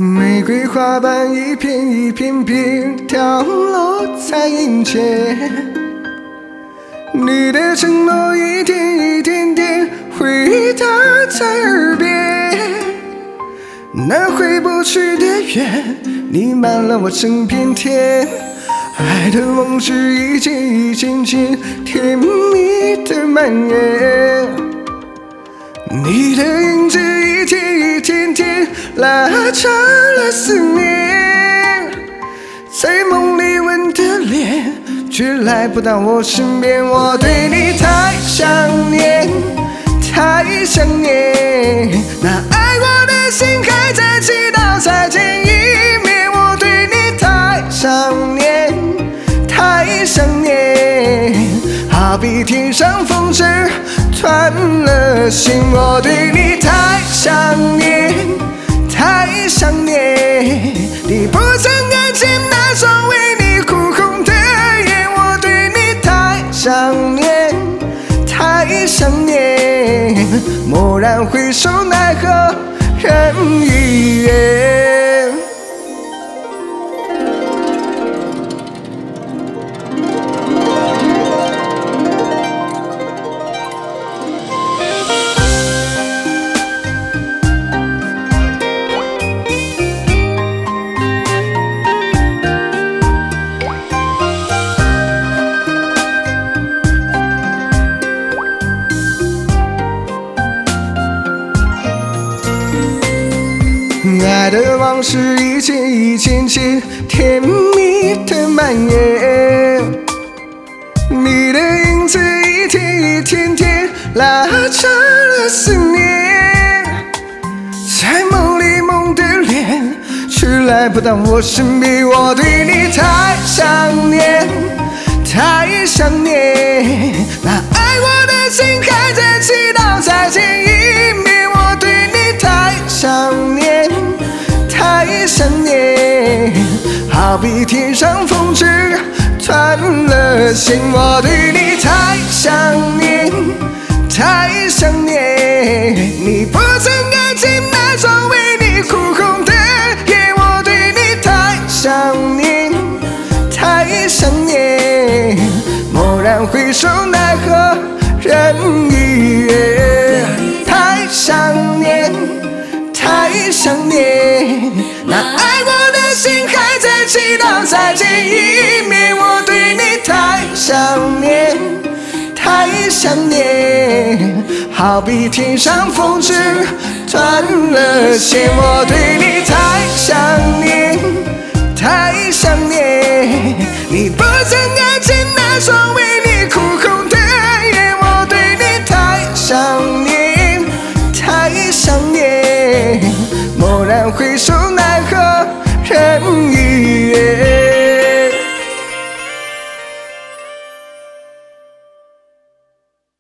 玫瑰花瓣一片一片片掉落在眼前，你的承诺一点一点点回答在耳边，那回不去的远，弥漫了我整片天，爱的往事一件一件件甜蜜的蔓延。你的影子一天一天天拉长了思念，在梦里吻的脸，却来不到我身边。我对你太想念，太想念，那爱过的心还在祈祷再见一面。我对你太想念，太想念，好比天上风筝断了线。我对你太想念，太想念，你不曾看见那双为你哭红的眼。我对你太想念，太想念，蓦然回首奈何人已远。爱的往事一件一件件甜蜜的蔓延，你的影子一天一天天拉长了思念，在梦里梦的脸，却来不到我身边。我对你太想念，太想念，那爱我的心还在祈祷再见一面。我对你太想念，太想念，好比天上风筝断了线。我对你太想念，太想念，你不曾看见那双为你哭红的眼。我对你太想念，太想念，蓦然回首奈何人已远。太想念，太想念，那爱过的心还在祈祷再见一面。我对你太想念，太想念，好比天上风筝断了线。我对你太想念，太想念，你不曾看见那双为你哭红的眼。我对你太想念，太想念，蓦然回首奈何人已远。